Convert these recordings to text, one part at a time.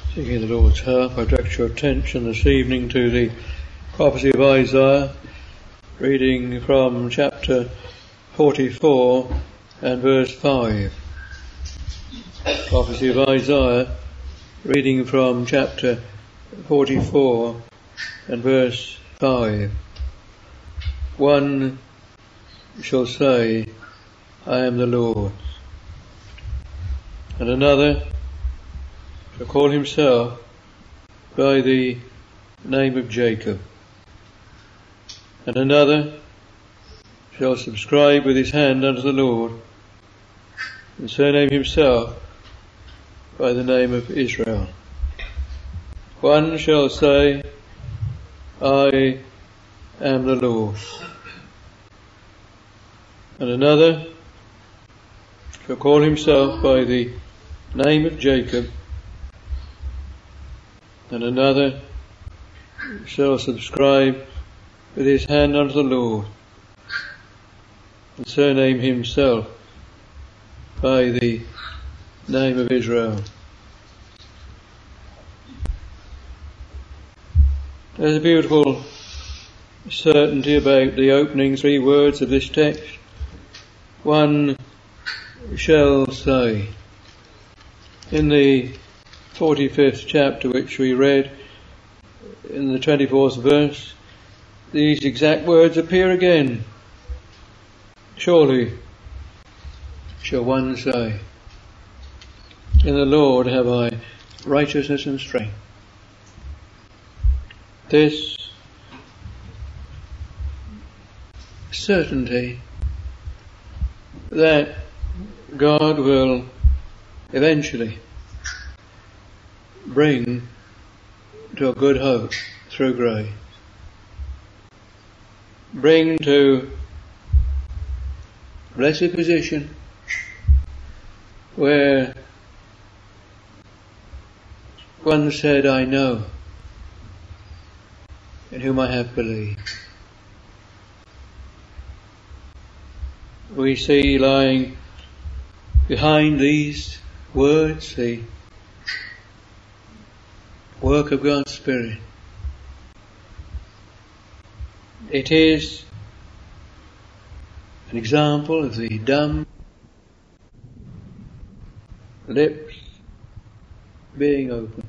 Singing the Lord's Harp, I direct your attention this evening to the prophecy of Isaiah, reading from chapter 44 and verse 5. Prophecy of Isaiah, reading from chapter 44 and verse 5. One shall say, I am the Lord's, and another shall call himself by the name of Jacob, and another shall subscribe with his hand unto the Lord, and surname himself by the name of Israel. One shall say, I am the Lord, and another shall call himself by the name of Jacob, and another shall subscribe with his hand unto the Lord, and surname himself by the name of Israel. There's a beautiful certainty about the opening three words of this text. One shall say. In the 45th chapter, which we read in the 24th verse, these exact words appear again. Surely shall one say, in the Lord have I righteousness and strength. This certainty that God will eventually bring to a good hope through grace, bring to a blessed position where one said, I know in whom I have believed. We see lying behind these words the work of God's Spirit. It is an example of the dumb lips being opened.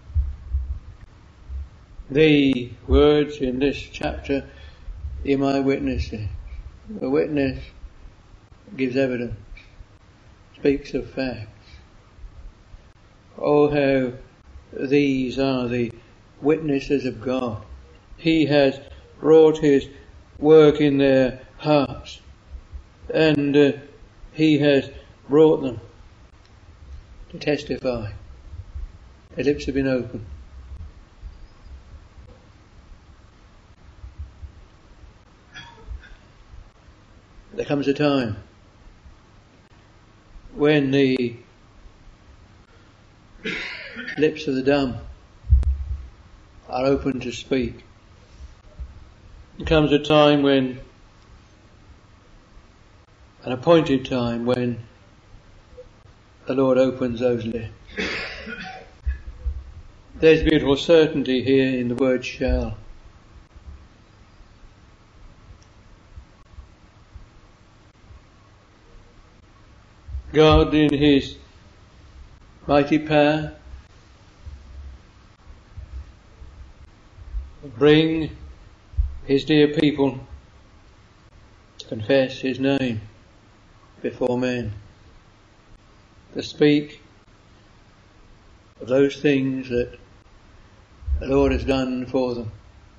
The words in this chapter, "Ye my witnesses." A witness gives evidence, speaks of facts. Oh, how these are the witnesses of God. He has wrought his work in their hearts, and he has brought them to testify. Their lips have been opened. There comes a time when the lips of the dumb are open to speak. There comes a time when, an appointed time when the Lord opens those lips. There's beautiful certainty here in the word shall. God in his mighty power will bring his dear people to confess his name before men, to speak of those things that the Lord has done for them.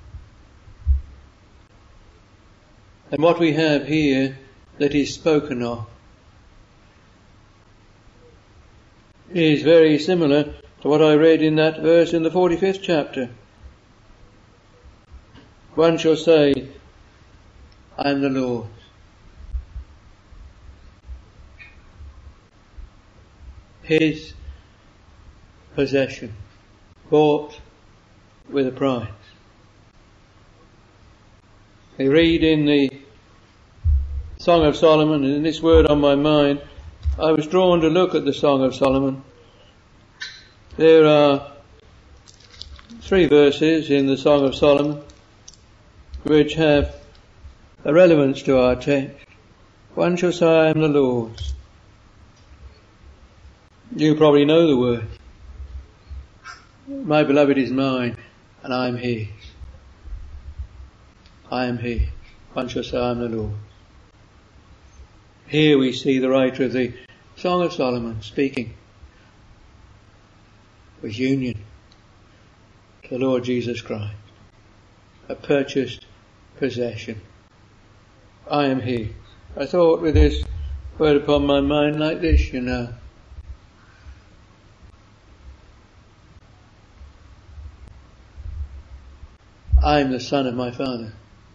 And what we have here that is spoken of is very similar to what I read in that verse in the 45th chapter. One shall say, I am the Lord's. His possession, bought with a price. We read in the Song of Solomon, and in this word on my mind, I was drawn to look at the Song of Solomon. There are three verses in the Song of Solomon which have a relevance to our text. One shall say, I am the Lord's. You probably know the word. My beloved is mine, and I am his. I am his. One shall say, I am the Lord's. Here we see the writer of the Song of Solomon speaking with union to the Lord Jesus Christ, a purchased possession. I am his. I thought with this word upon my mind like this, you know. I am the son of my Father.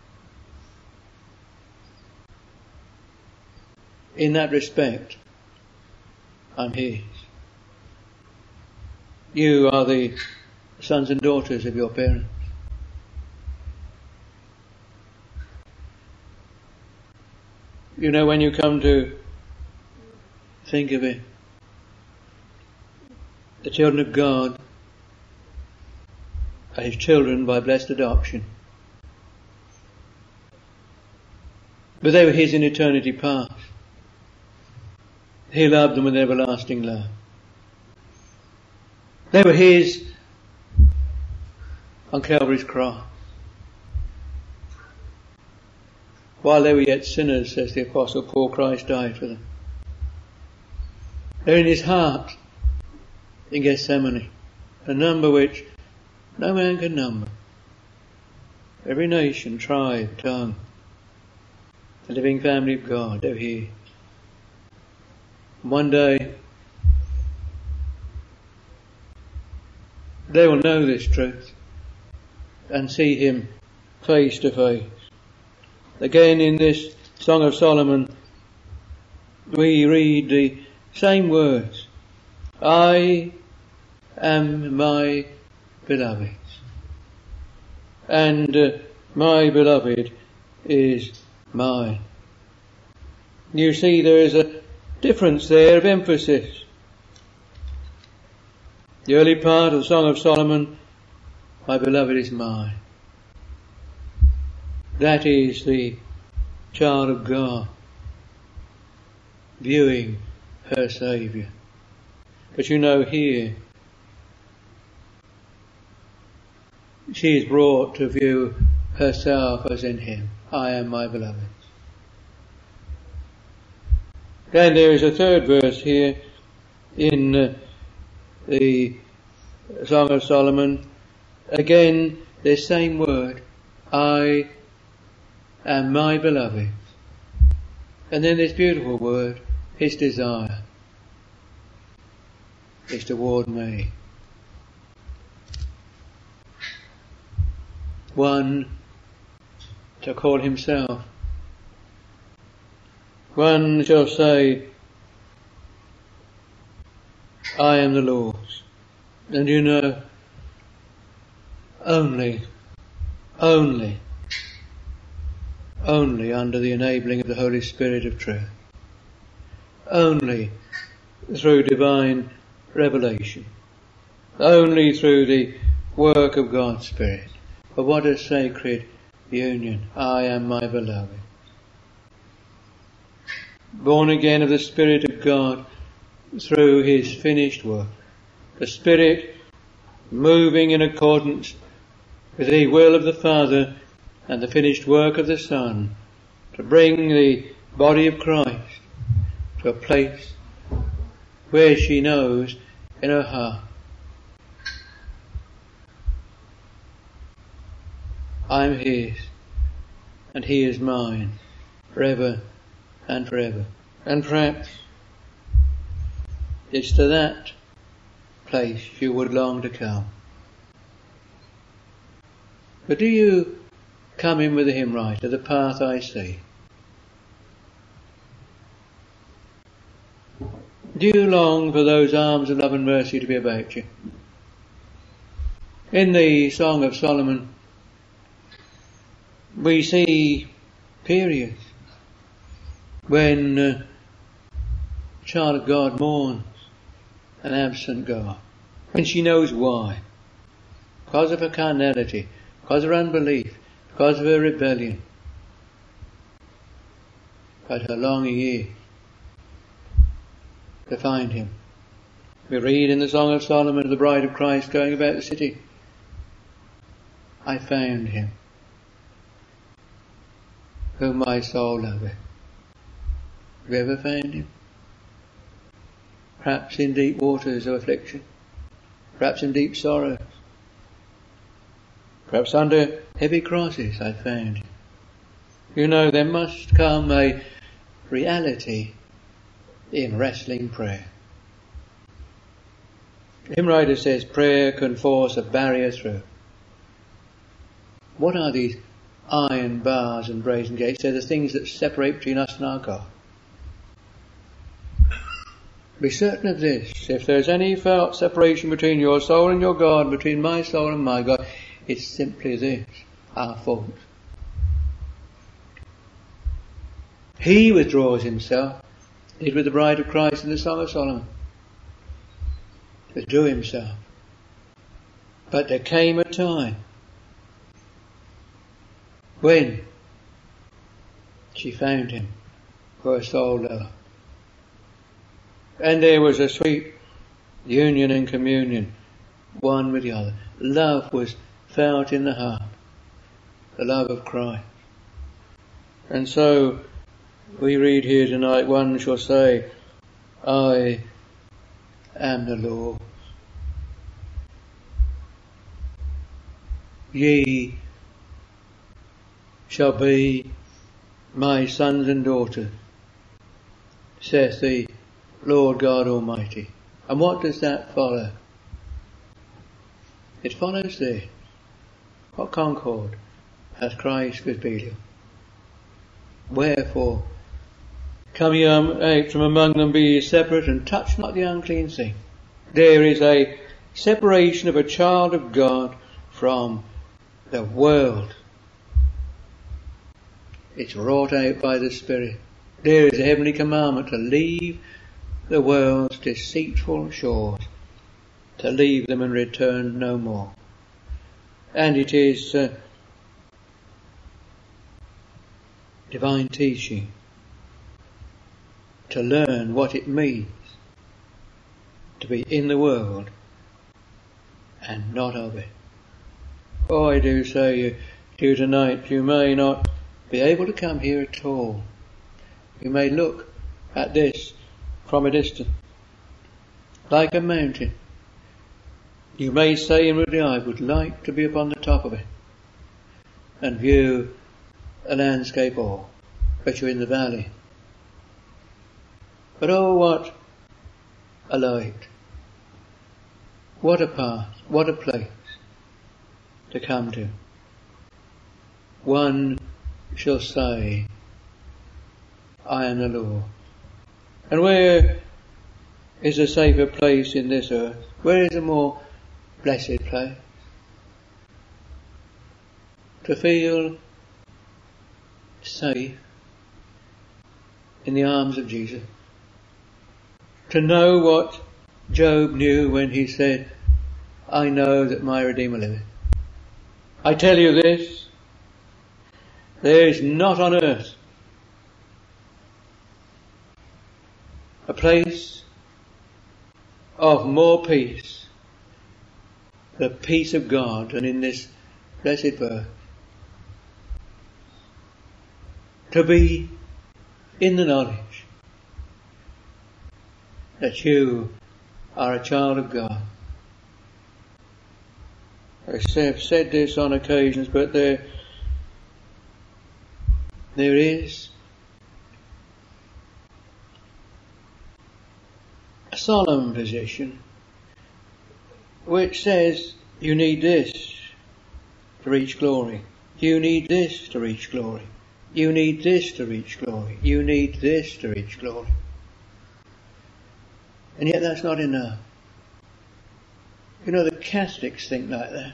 In that respect, I'm his. You are the sons and daughters of your parents. You know, when you come to think of it, the children of God are his children by blessed adoption. But they were his in eternity past. He loved them with everlasting love. They were his on Calvary's cross. While they were yet sinners, says the Apostle Paul, Christ died for them. They're in his heart in Gethsemane, a number which no man can number. Every nation, tribe, tongue, the living family of God, they're here. One day they will know this truth and see him face to face. Again, in this Song of Solomon, we read the same words. I am my beloved, and my beloved is mine. You see, there is a difference there of emphasis. The early part of the Song of Solomon, my beloved is mine. That is the child of God viewing her Saviour. But you know, here she is brought to view herself as in him. I am my beloved. Then there is a third verse here in the Song of Solomon. Again, the same word, I am my beloved. And then this beautiful word, his desire is toward me. One to call himself. One shall say, I am the Lord's. And you know, only under the enabling of the Holy Spirit of truth. Only through divine revelation. Only through the work of God's Spirit. But what a sacred union. I am my beloved. Born again of the Spirit of God through his finished work. The Spirit moving in accordance with the will of the Father and the finished work of the Son to bring the body of Christ to a place where she knows in her heart, I am his and he is mine forever and forever. And perhaps it's to that place you would long to come. But do you come in with the hymn writer, the path I see? Do you long for those arms of love and mercy to be about you? In the Song of Solomon, we see periods when a child of God mourns an absent God, when she knows why. because of her carnality, because of her unbelief, because of her rebellion. But her longing is to find him. We read in the Song of Solomon of the bride of Christ going about the city, I found him, whom my soul loveth. Have you ever found him? Perhaps in deep waters of affliction, perhaps in deep sorrows, perhaps under heavy crosses I found him. You know, there must come a reality in wrestling prayer. The hymn writer says prayer can force a barrier through. What are these iron bars and brazen gates? They're the things that separate between us and our God. Be certain of this: if there's any felt separation between your soul and your God, between my soul and my God, it's simply this, our fault. He withdraws himself, did with the bride of Christ in the Song of Solomon. Withdrew himself. But there came a time when she found him, for her soul loved. And there was a sweet union and communion, one with the other. Love was felt in the heart, the love of Christ. And so we read here tonight, one shall say, I am the Lord. Ye shall be my sons and daughters, saith the Lord God Almighty. And what does that follow? It follows this. What concord hath Christ with Belial? Wherefore, come ye out from among them, be ye separate, and touch not the unclean thing. There is a separation of a child of God from the world. It's wrought out by the Spirit. There is a heavenly commandment to leave the world's deceitful shores, to leave them and return no more. And it is divine teaching to learn what it means to be in the world and not of it. Oh, I do say to you tonight, you may not be able to come here at all. You may look at this from a distance, like a mountain. You may say inwardly, I would like to be upon the top of it and view a landscape all, but you're in the valley. But oh, what a light, what a path, what a place to come to. One shall say, I am the Lord. And where is a safer place in this earth? Where is a more blessed place? To feel safe in the arms of Jesus. To know what Job knew when he said, I know that my Redeemer liveth. I tell you this, there is not on earth a place of more peace, the peace of God, than in this blessed verse. To be in the knowledge that you are a child of God. I have said this on occasions, but there is a solemn position which says you need this to reach glory. You need this to reach glory. You need this to reach glory. You need this to reach glory. And yet that's not enough. You know, the Catholics think like that.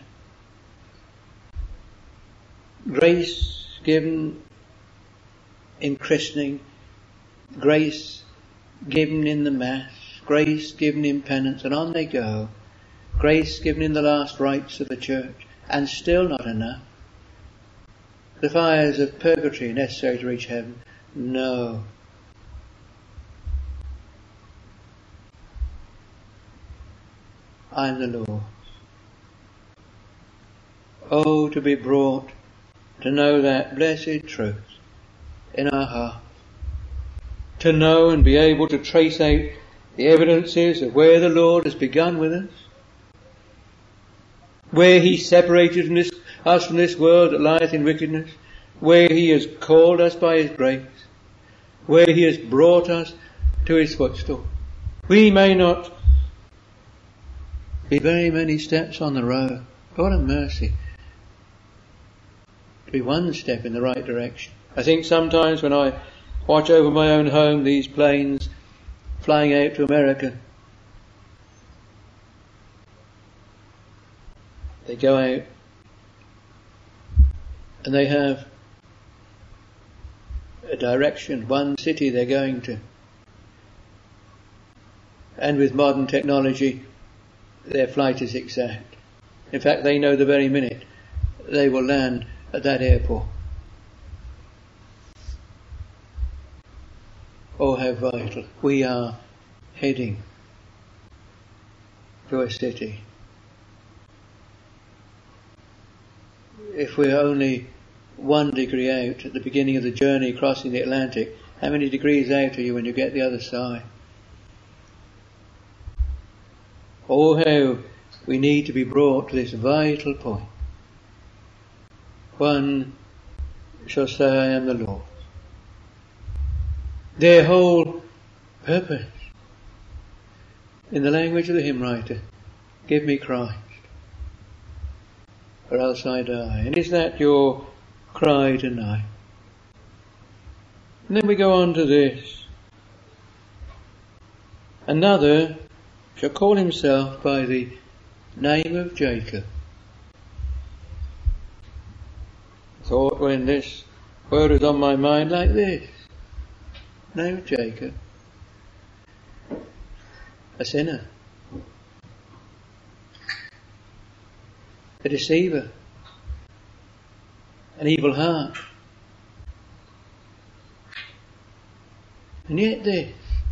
Grace given in christening, grace given in the Mass, grace given in penance, and on they go Grace given in the last rites of the church, and still not enough. The fires of purgatory necessary to reach heaven. No. I am the Lord. Oh, to be brought to know that blessed truth in our heart. To know and be able to trace out the evidences of where the Lord has begun with us. Where He separated us from this world that lieth in wickedness. Where He has called us by His grace. Where He has brought us to His footstool. We may not be very many steps on the road. God have mercy. To be one step in the right direction. I think sometimes when I watch over my own home, these planes flying out to America, they go out and they have a direction, one city they're going to. And with modern technology, their flight is exact. In fact, they know the very minute they will land at that airport. Oh, how vital. We are heading to a city. If we're only 1 degree out at the beginning of the journey crossing the Atlantic, how many degrees out are you when you get the other side? Oh, how we need to be brought to this vital point. One shall say, I am the Lord. Their whole purpose, in the language of the hymn writer, give me Christ, or else I die. And is that your cry tonight? And then we go on to this. Another shall call himself by the name of Jacob. I thought when this word was on my mind like this. Name of Jacob. A sinner. A deceiver. An evil heart. And yet this.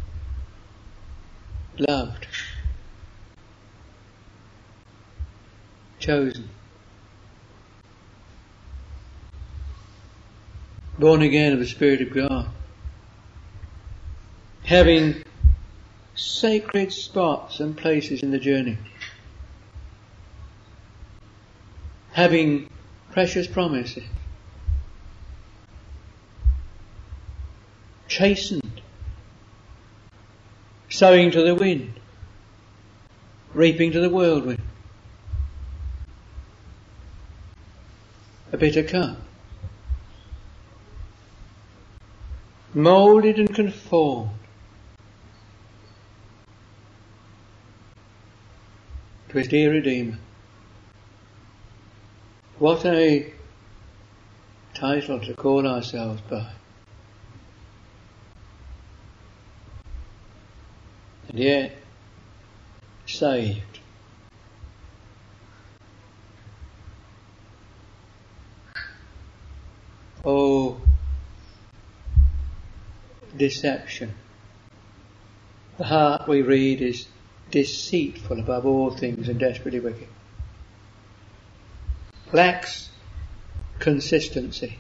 Loved. Chosen. Born again of the Spirit of God. Having sacred spots and places in the journey. Having precious promises. Chastened. Sowing to the wind. Reaping to the whirlwind. A bitter cup. Moulded and conformed to His dear Redeemer. What a title to call ourselves by. And yet, saved. Oh, deception. The heart, we read, is deceitful above all things and desperately wicked. Lacks consistency.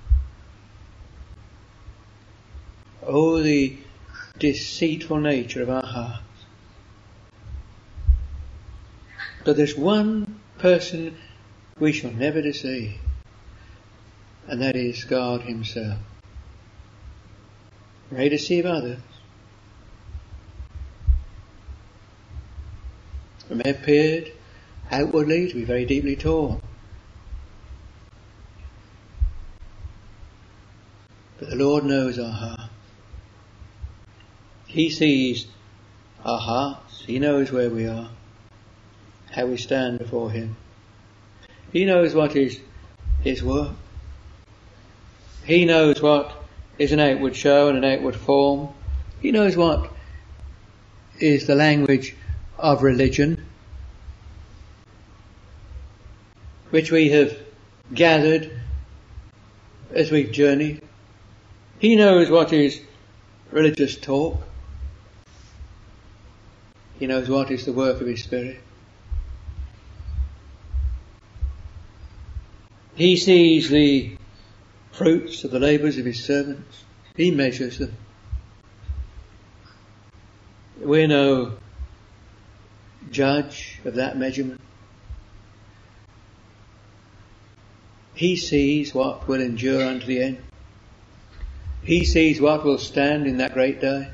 Oh, the deceitful nature of our hearts. But there's one person we shall never deceive, and that is God Himself. We may deceive others. We may have appeared outwardly to be very deeply taught. But the Lord knows our hearts. He sees our hearts. He knows where we are, how we stand before Him. He knows what is His work. He knows what is an outward show and an outward form. He knows what is the language of religion which we have gathered as we've journeyed. He knows what is religious talk. He knows what is the work of His Spirit. He sees the fruits of the labours of His servants. He measures them. We're no judge of that measurement. He sees what will endure unto the end. He sees what will stand in that great day.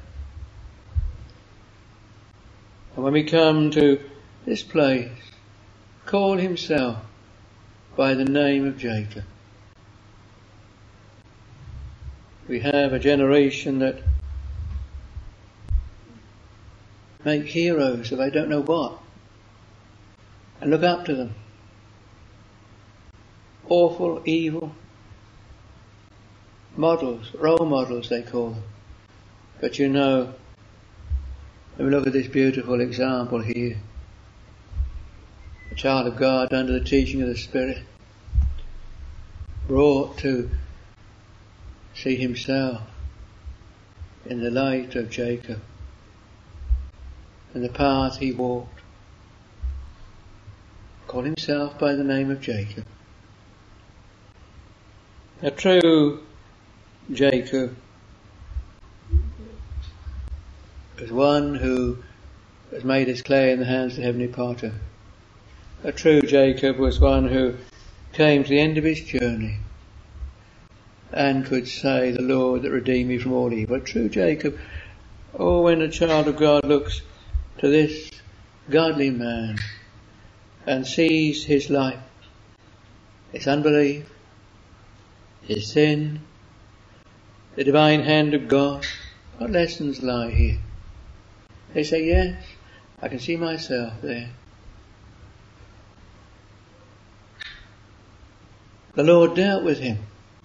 And when we come to this place, call Himself by the name of Jacob. We have a generation that make heroes of I don't know what and look up to them. Awful, evil models, role models they call them. But you know, when we look at this beautiful example here, a child of God under the teaching of the Spirit, brought to see himself in the light of Jacob and the path he walked, call himself by the name of Jacob. A true Jacob is one who has made his clay in the hands of the Heavenly Potter. A true Jacob was one who came to the end of his journey and could say, the Lord that redeemed me from all evil. A true Jacob, when a child of God looks to this godly man and sees his life, his unbelief, his sin, the divine hand of God, what lessons lie here? They say, yes, I can see myself there. The Lord dealt with him.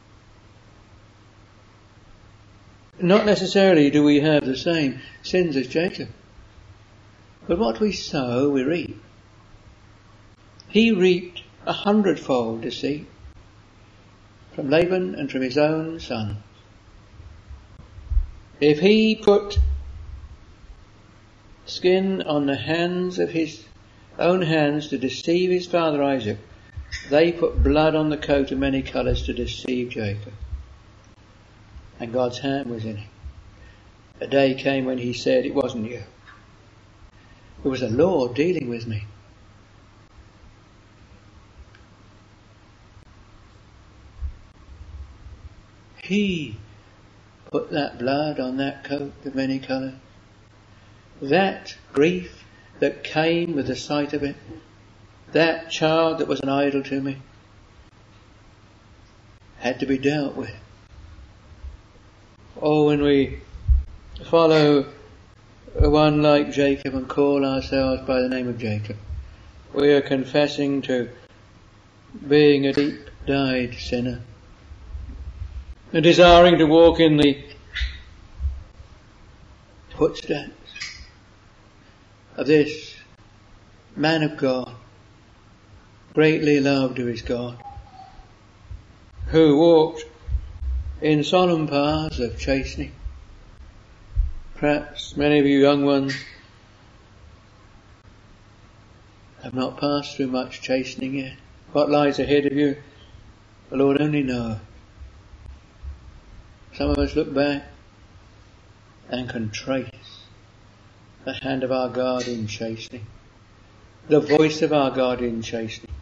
Not necessarily do we have the same sins as Jacob, but what we sow, we reap. He reaped 100-fold deceit from Laban and from his own son. If he put skin on the hands of his own hands to deceive his father Isaac, they put blood on the coat of many colours to deceive Jacob. And God's hand was in it. A day came when he said, it wasn't you. It was the Lord dealing with me. He put that blood on that coat of many colours. That grief that came with the sight of it, that child that was an idol to me, had to be dealt with. When we follow one like Jacob and call ourselves by the name of Jacob, we are confessing to being a deep-dyed sinner and desiring to walk in the footsteps of this man of God, greatly loved of his God, who walked in solemn paths of chastening. Perhaps many of you young ones have not passed through much chastening yet. What lies ahead of you, the Lord only knows. Some of us look back and can trace the hand of our God in chastening, the voice of our God in chastening.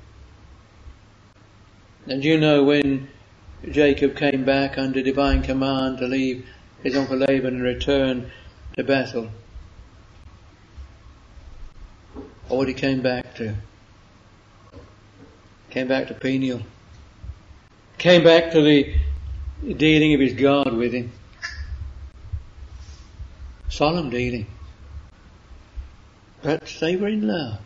And you know, when Jacob came back under divine command to leave his uncle Laban and return to Bethel, or what he came back to? Came back to Peniel. Came back to the dealing of his God with him. Solemn dealing. But they were in love.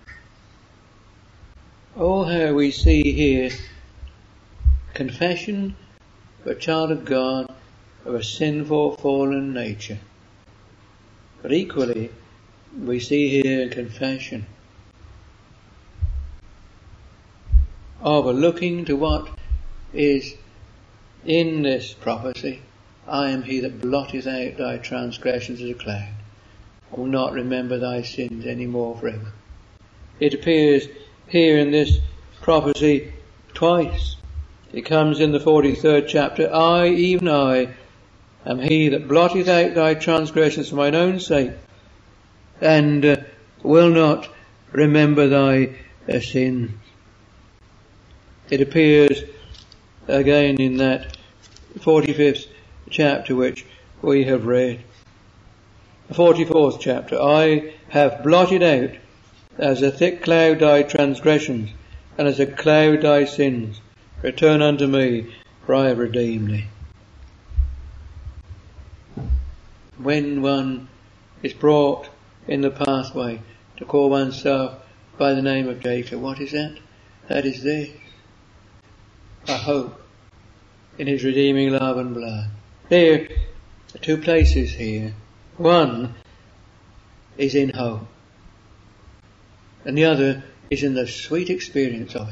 How we see here confession of a child of God of a sinful, fallen nature. But equally, we see here confession of looking to what is in this prophecy. I am he that blotteth out thy transgressions as a cloud. I will not remember thy sins any more forever. It appears here in this prophecy twice. It comes in the 43rd chapter. I, even I, am he that blotteth out thy transgressions for mine own sake, and will not remember thy sins. It appears again in that 45th chapter which we have read. The 44th chapter. I have blotted out as a thick cloud thy transgressions, and as a cloud thy sins. Return unto me, for I have redeemed thee. When one is brought in the pathway to call oneself by the name of Jacob, what is that? That is this: a hope in his redeeming love and blood. There are two places here. One is in hope, and the other is in the sweet experience of it.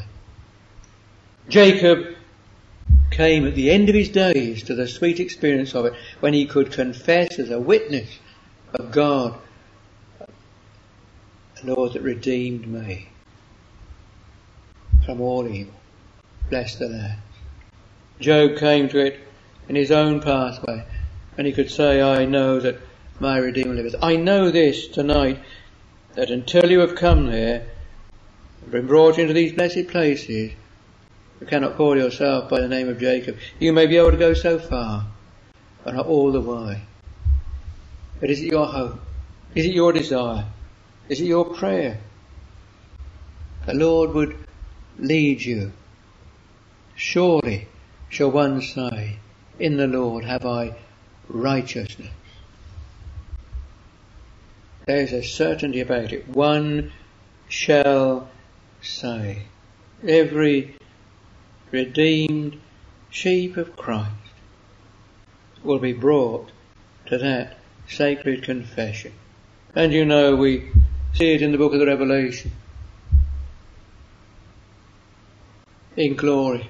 Jacob came at the end of his days to the sweet experience of it, when he could confess as a witness of God, the Lord that redeemed me from all evil. Bless the Lord. Job came to it in his own pathway, and he could say, I know that my Redeemer liveth. I know this tonight, that until you have come there, and been brought into these blessed places, you cannot call yourself by the name of Jacob. You may be able to go so far, but not all the way. But is it your hope? Is it your desire? Is it your prayer? The Lord would lead you. Surely shall one say, in the Lord have I righteousness. There is a certainty about it. One shall say. Every redeemed sheep of Christ will be brought to that sacred confession. And you know, we see it in the book of the Revelation. In glory.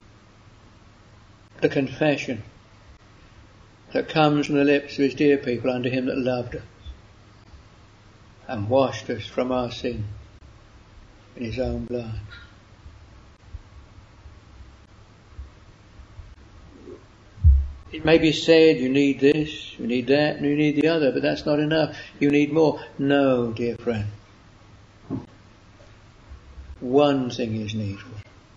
The confession that comes from the lips of his dear people unto him that loved us and washed us from our sin in his own blood. It may be said, you need this, you need that, and you need the other, but that's not enough. You need more. No, dear friend. One thing is needful.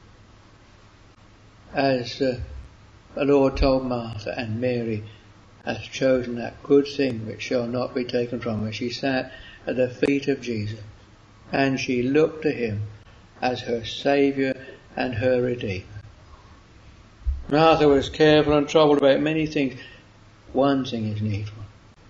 As the Lord told Martha, and Mary hath chosen that good thing which shall not be taken from her. She sat at the feet of Jesus, and she looked to him as her Saviour and her Redeemer. Martha was careful and troubled about many things. One thing is needful.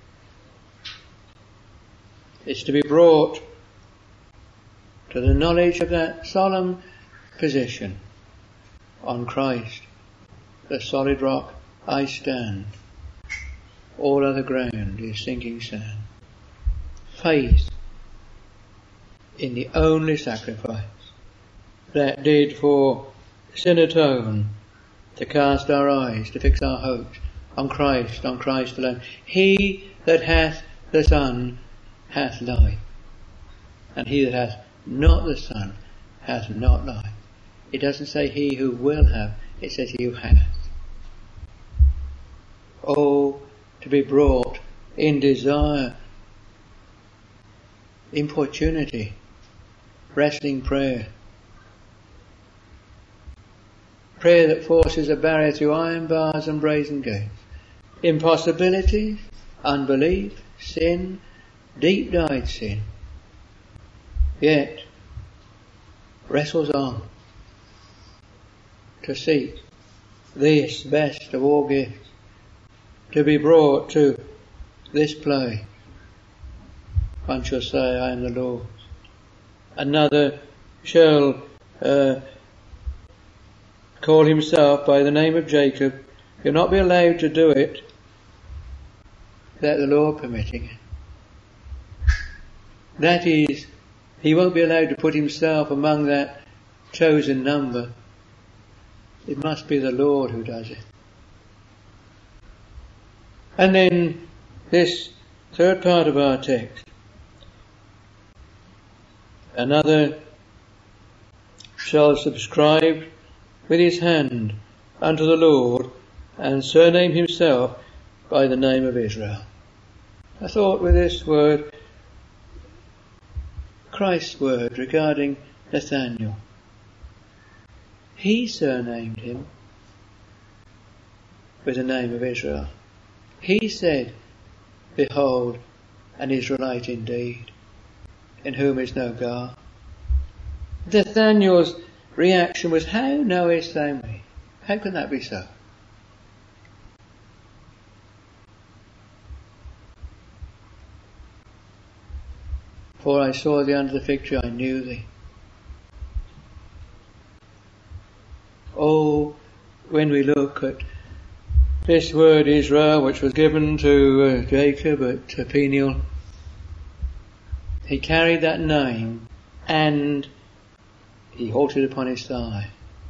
It's to be brought to the knowledge of that solemn position. On Christ, the solid rock, I stand. All other ground is sinking sand. Faith in the only sacrifice that did for sin atone, to cast our eyes, to fix our hopes on Christ alone. He that hath the Son hath life, and he that hath not the Son hath not life. It doesn't say he who will have, it says he who hath. Oh, to be brought in desire, importunity, wrestling prayer. Prayer that forces a barrier through iron bars and brazen gates. Impossibilities, unbelief, sin, deep dyed sin. Yet wrestles on to seek this best of all gifts, to be brought to this place. One shall say, I am the Lord's. Another shall call himself by the name of Jacob. He'll not be allowed to do it without the Lord permitting it. That is, he won't be allowed to put himself among that chosen number, it must be the Lord who does it. And then this third part of our text. Another shall subscribe with his hand unto the Lord and surname himself by the name of Israel. I thought with this word, Christ's word regarding Nathanael. He surnamed him with the name of Israel. He said, behold, an Israelite indeed, in whom is no guile. Nathanael's reaction was, how knowest thou me? How can that be so? For I saw thee under the fig tree, I knew thee. Oh, when we look at this word Israel, which was given to Jacob at Peniel, he carried that name and he halted upon his thigh.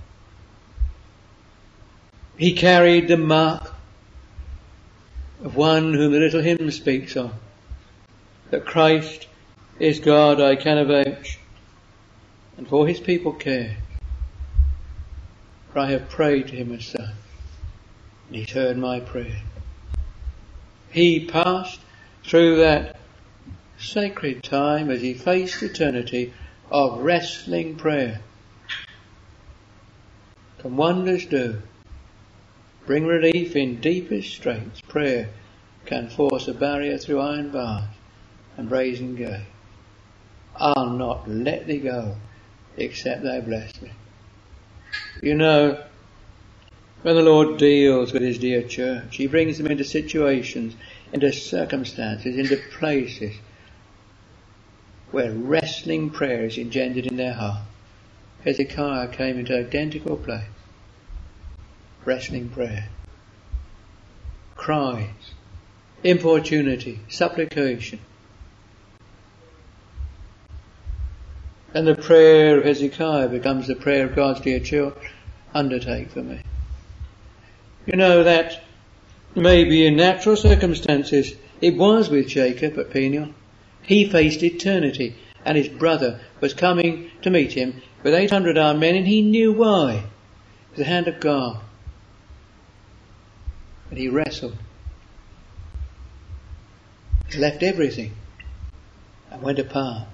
He carried the mark of one whom the little hymn speaks of, that Christ is God, I can avouch, and for his people care. For I have prayed to him as such, and he's heard my prayer. He passed through that sacred time as he faced eternity of wrestling prayer. Can wonders do? Bring relief in deepest straits. Prayer can force a barrier through iron bars and brazen gate. I'll not let thee go, except thou bless me. You know, when the Lord deals with his dear church, he brings them into situations, into circumstances, into places where wrestling prayer is engendered in their heart. Hezekiah came into an identical place. Wrestling prayer. Cries, importunity, supplication. And the prayer of Hezekiah becomes the prayer of God's dear children. Undertake for me. You know that maybe in natural circumstances it was with Jacob at Peniel. He faced eternity and his brother was coming to meet him with 800 armed men, and he knew why. It was the hand of God. And he wrestled. He left everything and went apart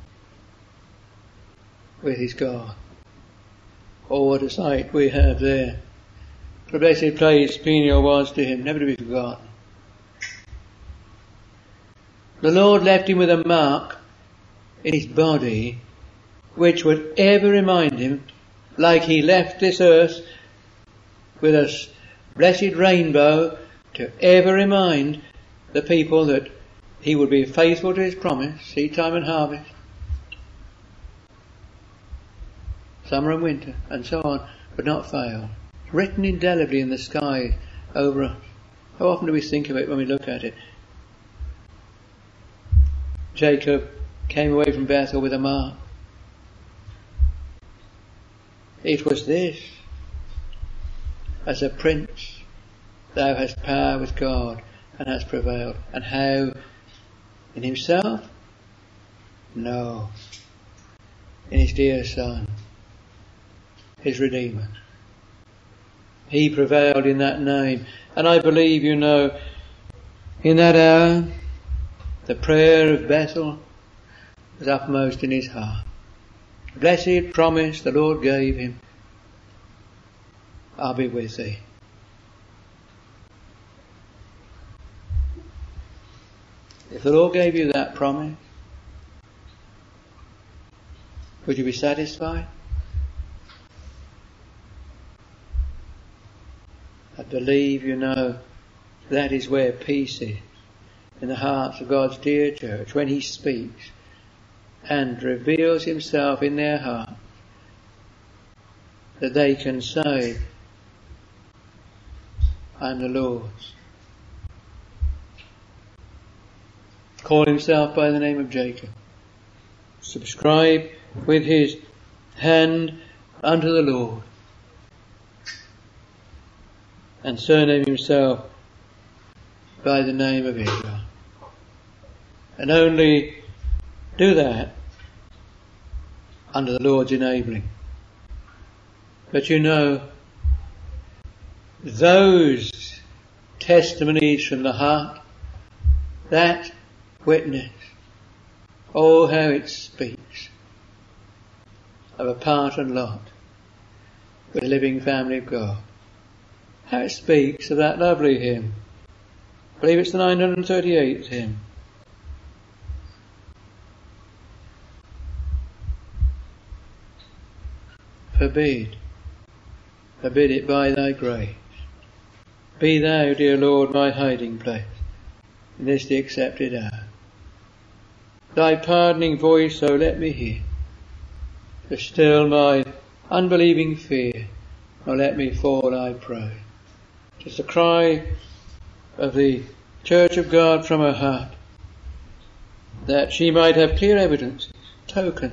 with his God. Oh, what a sight we have there. What a blessed place Peniel was to him, never to be forgotten. The Lord left him with a mark in his body which would ever remind him, like he left this earth with a blessed rainbow, to ever remind the people that he would be faithful to his promise, seed time and harvest, summer and winter, and so on, would not fail. Written indelibly in the sky over us. How often do we think of it when we look at it? Jacob came away from Bethel with a mark. It was this: as a prince, thou hast power with God and hast prevailed. And how? In himself? No. In his dear Son, his Redeemer. He prevailed in that name. And I believe, you know, in that hour, the prayer of Bethel was upmost in his heart. Blessed promise the Lord gave him, I'll be with thee. If the Lord gave you that promise, would you be satisfied? I believe, you know, that is where peace is in the hearts of God's dear church, when he speaks and reveals himself in their heart, that they can say, I'm the Lord's. Call himself by the name of Jacob. Subscribe with his hand unto the Lord, and surname himself by the name of Israel. And only do that under the Lord's enabling. But you know, those testimonies from the heart, that witness, oh how it speaks of a part and lot with the living family of God. How it speaks of that lovely hymn. I believe it's the 938th hymn. Forbid it by thy grace. Be thou, dear Lord, my hiding place in this the accepted hour. Thy pardoning voice, oh let me hear, to still my unbelieving fear, oh let me fall, I pray. 'Tis the cry of the Church of God from her heart, that she might have clear evidences, token,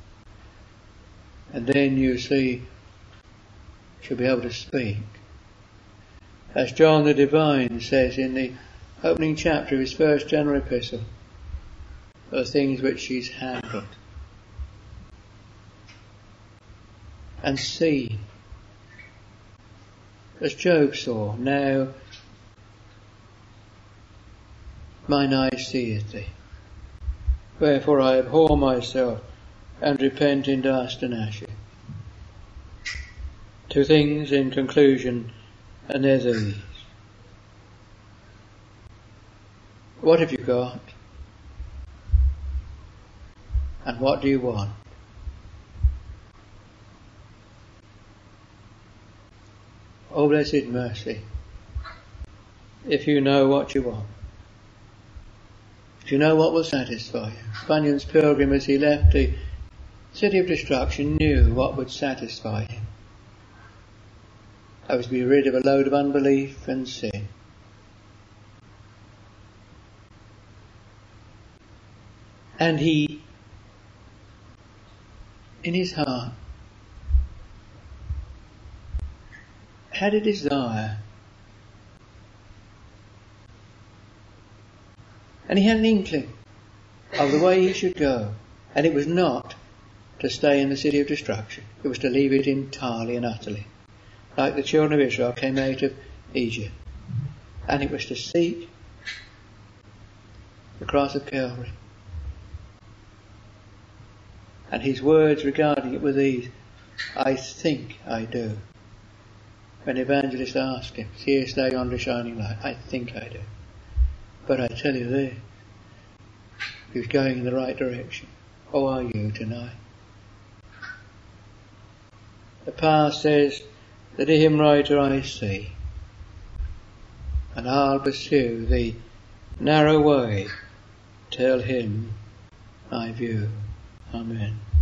and then you see she'll be able to speak. As John the Divine says in the opening chapter of his first general epistle, the things which she's handled and seen, as Job saw. Now mine eye seeth thee, wherefore I abhor myself and repent in dust and ashes. Two things in conclusion, and they're these. What have you got? And what do you want? Oh blessed mercy, if you know what you want, if you know what will satisfy you. Bunyan's pilgrim, as he left the city of destruction, knew what would satisfy him. That was to be rid of a load of unbelief and sin. And he, in his heart, had a desire, and he had an inkling of the way he should go, and it was not to stay in the city of destruction. It was to leave it entirely and utterly, like the children of Israel came out of Egypt, and it was to seek the cross of Calvary. And his words regarding it were these: I think I do. When the evangelist asked him, seest thou yonder shining light? I think I do. But I tell you this, he was going in the right direction. Oh, are you tonight? The past says, the hymn writer I see, and I'll pursue the narrow way till him I view. Amen.